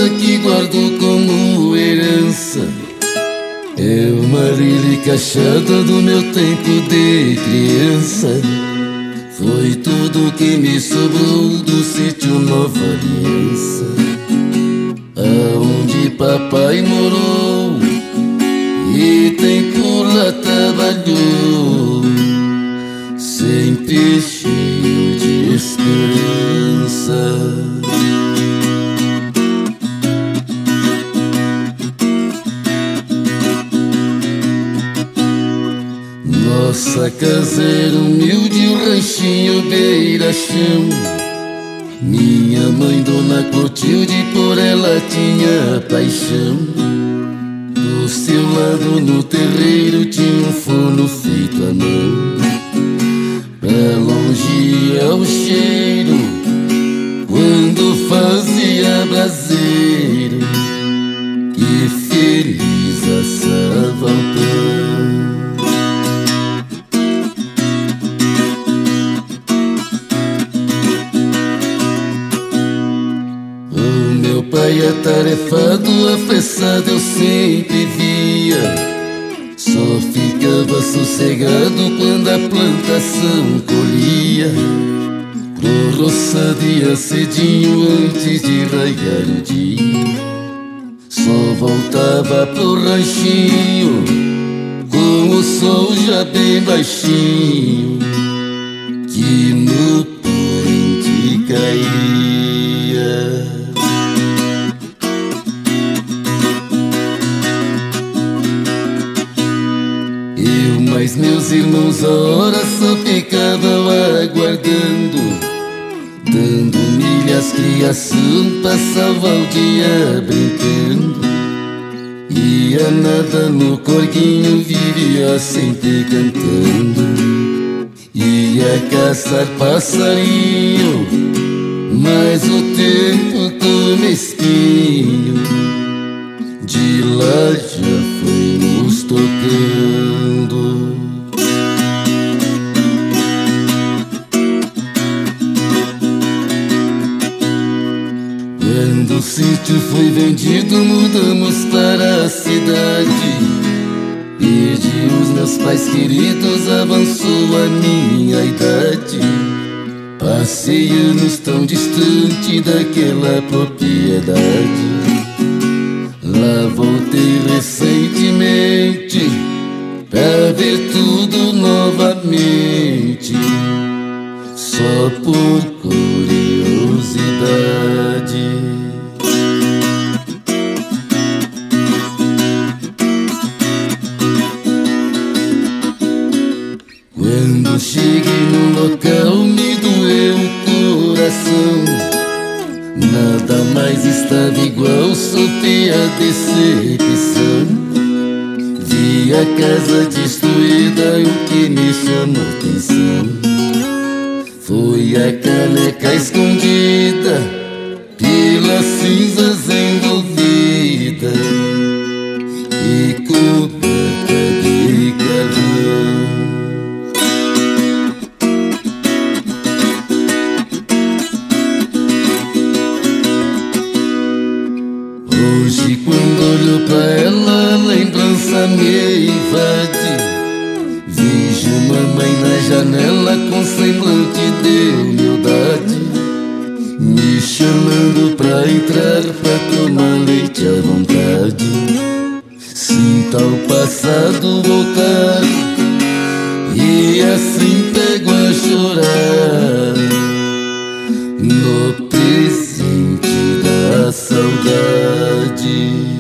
prata que guardo como herança. É uma relíquia achada do meu tempo de criança. Foi tudo que me sobrou do sítio Nova Aliança, aonde papai morou e tempo lá trabalhou, sempre cheio de esperança. Nossa casa era humilde, um ranchinho beira-chão. Minha mãe, Dona Clotilde, por ela tinha paixão. Do seu lado no terreiro tinha um forno feito à mão. Pra longe ia o cheiro quando fazia braseiro, e feliz assava o pão. Meu pai atarefado, apressado eu sempre via. Só ficava sossegado quando a plantação colhia. Pro roçadia cedinho antes de raiar o dia. Só voltava pro ranchinho com o sol já bem baixinho, que no poente caía. Mas meus irmãos a hora só ficavam aguardando, dando milhas, criação, passava o dia brincando. Ia nada no corguinho, vivia sempre cantando. Ia caçar passarinho, mas o tempo tão mesquinho de lá já foi nos tocando. Quando o sítio foi vendido, mudamos para a cidade. Perdi os meus pais queridos, avançou a minha idade. Passei anos tão distante daquela propriedade. Lá voltei recentemente pra ver tudo novamente, só por curiosidade. Quando cheguei no local me doeu o coração. Nada mais estava igual, sofri a decepção. Vi a casa destruída e o que me chamou atenção foi a caneca escondida pelas cinzas envolvida e coberta de carvão. Hoje quando olho pra ela, a lembrança me invade. Vejo mamãe na janela com semblante de humildade, me chamando pra entrar, pra tomar leite à vontade. Sinto ao passado voltar e assim pego a chorar no presente da saudade.